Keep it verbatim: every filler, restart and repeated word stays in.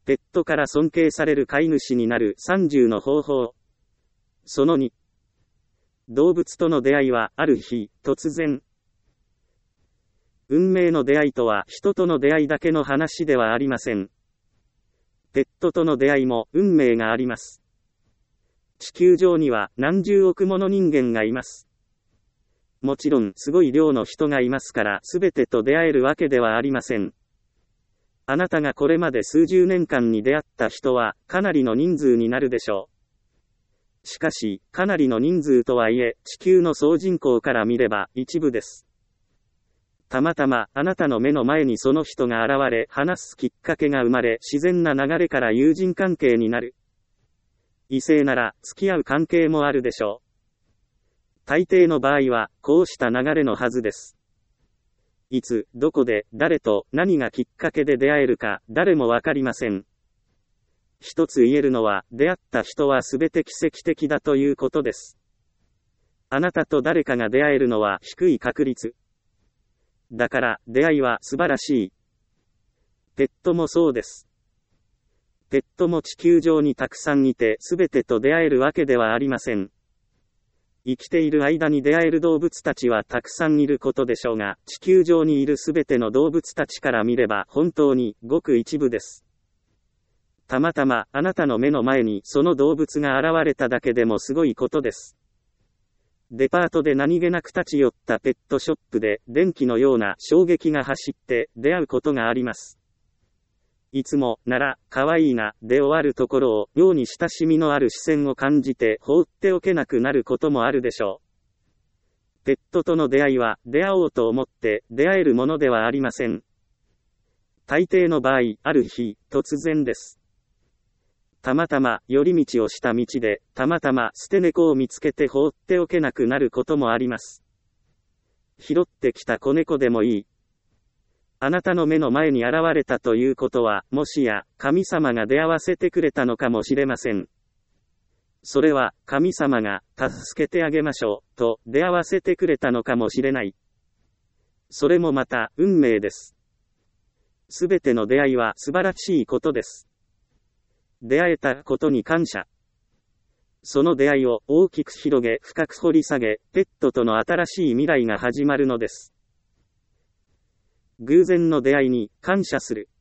ペットから尊敬される飼い主になるさんじゅうの方法。そのに。動物との出会いはある日、突然。運命の出会いとは人との出会いだけの話ではありません。ペットとの出会いも運命があります。地球上には何十億もの人間がいます。もちろんすごい量の人がいますから全てと出会えるわけではありません。あなたがこれまで数十年間に出会った人はかなりの人数になるでしょう。しかし、かなりの人数とはいえ、地球の総人口から見れば一部です。たまたまあなたの目の前にその人が現れ、話すきっかけが生まれ、自然な流れから友人関係になる。異性なら付き合う関係もあるでしょう。大抵の場合はこうした流れのはずです。いつ、どこで、誰と、何がきっかけで出会えるか、誰もわかりません。一つ言えるのは、出会った人はすべて奇跡的だということです。あなたと誰かが出会えるのは低い確率。だから、出会いは素晴らしい。ペットもそうです。ペットも地球上にたくさんいて、すべてと出会えるわけではありません。生きている間に出会える動物たちはたくさんいることでしょうが、地球上にいるすべての動物たちから見れば本当にごく一部です。たまたまあなたの目の前にその動物が現れただけでもすごいことです。デパートで何気なく立ち寄ったペットショップで電気のような衝撃が走って出会うことがあります。いつもなら可愛いなで終わるところを妙に親しみのある視線を感じて放っておけなくなることもあるでしょう。ペットとの出会いは出会おうと思って出会えるものではありません。大抵の場合、ある日、突然です。たまたま寄り道をした道で、たまたま捨て猫を見つけて放っておけなくなることもあります。拾ってきた子猫でもいい。あなたの目の前に現れたということは、もしや神様が出会わせてくれたのかもしれません。それは神様が助けてあげましょうと出会わせてくれたのかもしれない。それもまた運命です。すべての出会いは素晴らしいことです。出会えたことに感謝。その出会いを大きく広げ深く掘り下げ、ペットとの新しい未来が始まるのです。偶然の出会いに感謝する。